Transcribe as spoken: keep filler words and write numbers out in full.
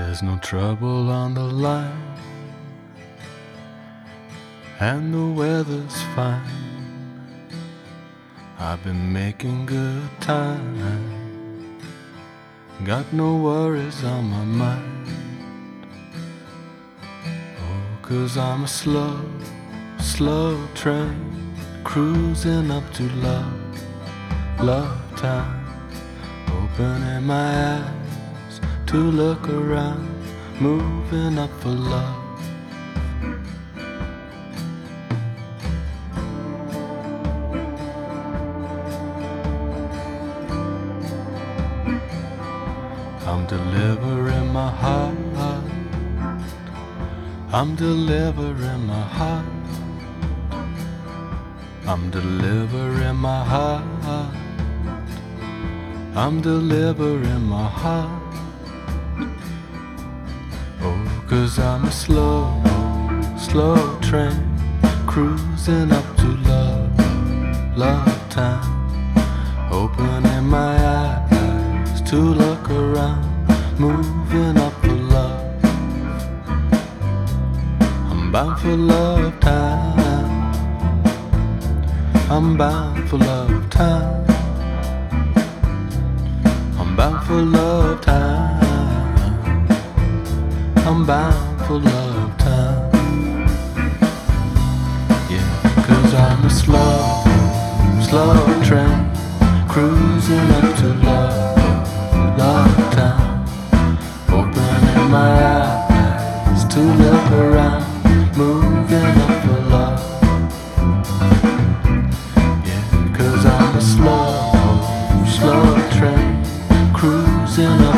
There's no trouble on the line, and the weather's fine. I've been making good time, got no worries on my mind. Oh, 'cause I'm a slow, slow train cruising up to love, love time. Opening my eyes to look around, moving up for love. I'm delivering my heart, I'm delivering my heart, I'm delivering my heart, I'm delivering my heart. Oh, 'cause I'm a slow, slow train cruising up to love, love time. Opening my eyes to look around, moving up for love. I'm bound for love time, I'm bound for love time, I'm bound for love time, I'm bound for love time. Yeah, 'cause I'm a slow, slow train cruising up to love, love time. Opening my eyes to look around, moving up for love. Yeah, 'cause I'm a slow, slow train cruising up